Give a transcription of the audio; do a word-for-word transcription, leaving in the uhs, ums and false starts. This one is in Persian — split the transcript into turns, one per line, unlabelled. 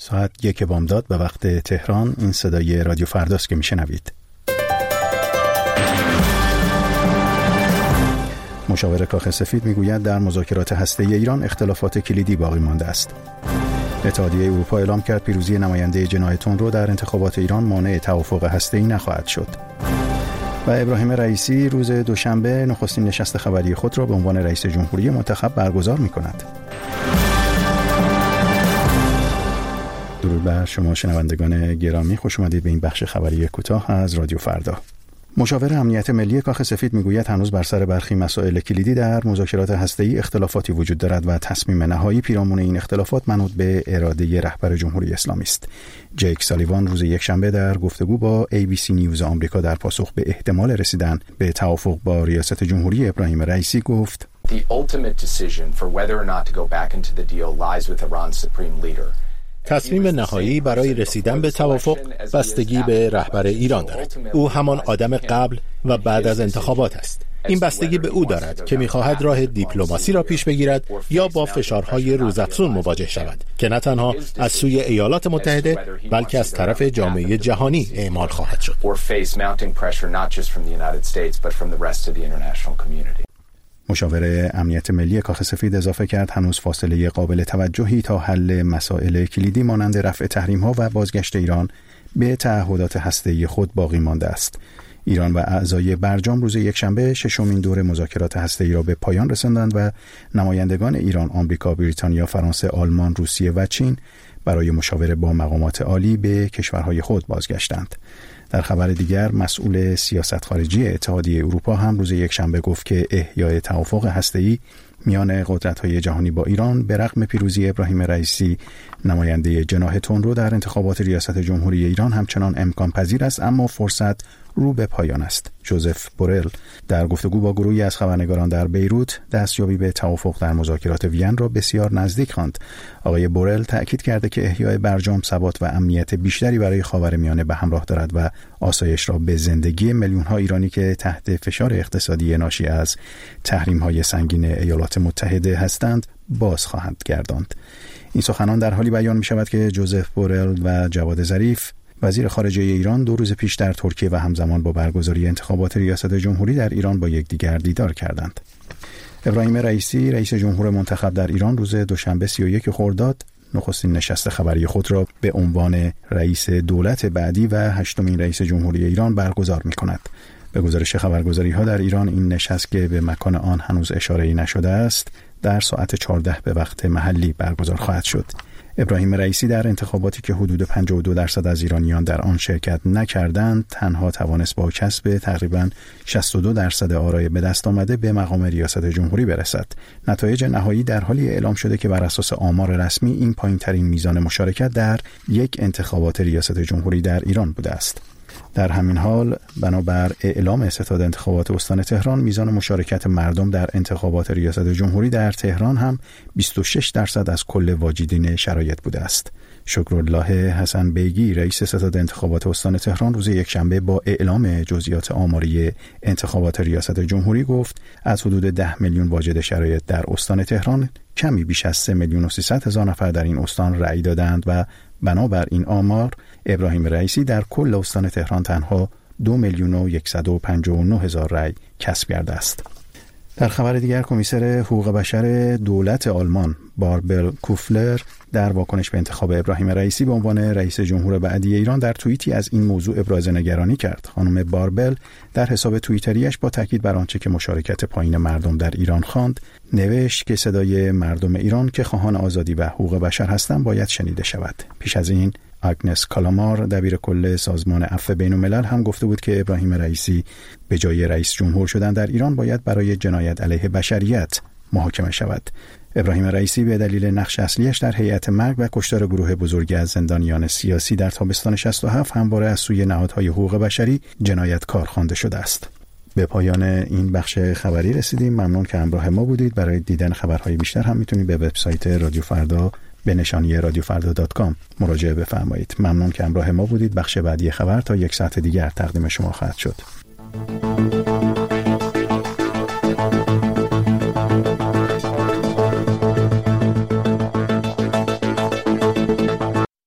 ساعت یک بامداد به وقت تهران. این صدای رادیو فرداست که میشنوید. مشاور کاخ سفید میگوید در مذاکرات هسته‌ای ایران اختلافات کلیدی باقی مانده است. اتحادیه اروپا اعلام کرد پیروزی نماینده جناح تندرو در انتخابات ایران مانع توافق هسته‌ای نخواهد شد. و ابراهیم رئیسی روز دوشنبه نخستین نشست خبری خود را به عنوان رئیس جمهوری منتخب برگزار می‌کند. درود بر شما شنوندگان گرامی، خوش آمدید به این بخش خبری کوتاه از رادیو فردا. مشاور امنیت ملی کاخ سفید میگوید هنوز بر سر برخی مسائل کلیدی در مذاکرات هسته‌ای اختلافاتی وجود دارد و تصمیم نهایی پیرامون این اختلافات منوط به اراده رهبر جمهوری اسلامی است. جیک سالیوان روز یکشنبه در گفتگو با ای بی سی نیوز آمریکا در پاسخ به احتمال رسیدن به توافق با ریاست جمهوری ابراهیم رئیسی گفت:
The ultimate decision for whether or not to go back into the deal lies with Iran's supreme leader.
تصمیم نهایی برای رسیدن به توافق بستگی به رهبر ایران دارد. او همان آدم قبل و بعد از انتخابات است. این بستگی به او دارد که می‌خواهد راه دیپلماسی را پیش بگیرد یا با فشارهای روزافزون مواجه شود که نه تنها از سوی ایالات متحده بلکه از طرف جامعه جهانی اعمال خواهد شد.
مشاور امنیت ملی کاخ سفید اضافه کرد هنوز فاصله قابل توجهی تا حل مسائل کلیدی مانند رفع تحریم‌ها و بازگشت ایران به تعهدات هسته‌ای خود باقی مانده است. ایران و اعضای برجام روز یکشنبه ششمین دور مذاکرات هسته‌ای را به پایان رساندند و نمایندگان ایران، آمریکا، بریتانیا، فرانسه، آلمان، روسیه و چین برای مشاوره با مقامات عالی به کشورهای خود بازگشتند. در خبر دیگر، مسئول سیاست خارجی اتحادیه اروپا هم روز یکشنبه گفت که احیای توافق هسته‌ای میان قدرت‌های جهانی با ایران به رغم پیروزی ابراهیم رئیسی نماینده جناح تندرو در انتخابات ریاست جمهوری ایران همچنان امکان پذیر است، اما فرصت رو به پایان است. جوزف بورل در گفتگو با گروهی از خبرنگاران در بیروت دستیابی به توافق در مذاکرات وین را بسیار نزدیک خواند. آقای بورل تأکید کرده که احیای برجام ثبات و امنیت بیشتری برای خاورمیانه به همراه دارد و آسایش را به زندگی میلیون‌ها ایرانی که تحت فشار اقتصادی ناشی از تحریم‌های سنگین ایالات متحده هستند باز خواهند گرداند. این سخنان در حالی بیان می‌شود که جوزف بورل و جواد ظریف وزیر خارجه ایران دو روز پیش در ترکیه و همزمان با برگزاری انتخابات ریاست جمهوری در ایران با یکدیگر دیدار کردند. ابراهیم رئیسی رئیس جمهور منتخب در ایران روز دوشنبه سی و یک خرداد نخستین نشست خبری خود را به عنوان رئیس دولت بعدی و هشتمین رئیس جمهوری ایران برگزار می‌کند. به گزارش خبرگزاری‌ها در ایران این نشست که به مکان آن هنوز اشاره‌ای نشده است در ساعت چهارده به وقت محلی برگزار خواهد شد. ابراهیم رئیسی در انتخاباتی که حدود پنجاه و دو درصد از ایرانیان در آن شرکت نکردند تنها توانست با کسب تقریباً شصت و دو درصد آرای به دست آمده به مقام ریاست جمهوری برسد. نتایج نهایی در حالی اعلام شده که بر اساس آمار رسمی این پایین‌ترین میزان مشارکت در یک انتخابات ریاست جمهوری در ایران بوده است. در همین حال بنابر اعلام ستاد انتخابات استان تهران میزان مشارکت مردم در انتخابات ریاست جمهوری در تهران هم بیست و شش درصد از کل واجدین شرایط بوده است. شکرالله حسن بیگی رئیس ستاد انتخابات استان تهران روز یکشنبه با اعلام جزئیات آماری انتخابات ریاست جمهوری گفت از حدود ده میلیون واجد شرایط در استان تهران کمی بیش از سه میلیون و سیصد هزار نفر در این استان رأی دادند و بنابر این آمار ابراهیم رئیسی در کل استان تهران تنها دو میلیون و صد و پنجاه و نه هزار رأی کسب کرده است. در خبر دیگر، کمیسر حقوق بشر دولت آلمان باربل کوفلر در واکنش به انتخاب ابراهیم رئیسی به عنوان رئیس جمهور بعدی ایران در توییتی از این موضوع ابراز نگرانی کرد. خانم باربل در حساب توییتریش با تاکید بر آنچه که مشارکت پایین مردم در ایران خواند، نوشت که صدای مردم ایران که خواهان آزادی و حقوق بشر هستند باید شنیده شود. پیش از این آگنس کالامار دبیر کل سازمان عفو بین‌الملل هم گفته بود که ابراهیم رئیسی به جای رئیس جمهور شدن در ایران باید برای جنایت علیه بشریت محاکمه شود. ابراهیم رئیسی به دلیل نقش اصلیش در هیئت مرگ و کشتار گروه بزرگی از زندانیان سیاسی در تابستان شصت و هفت همواره از سوی نهادهای حقوق بشری جنایتکار خوانده شده است. به پایان این بخش خبری رسیدیم. ممنون که همراه ما بودید. برای دیدن خبرهای بیشتر هم میتونید به وبسایت رادیو فردا به نشانی رادیو فردا دات کام مراجعه بفرمایید. ممنون که همراه ما بودید. بخش بعدی خبر تا یک ساعت دیگر تقدیم شما خواهد شد.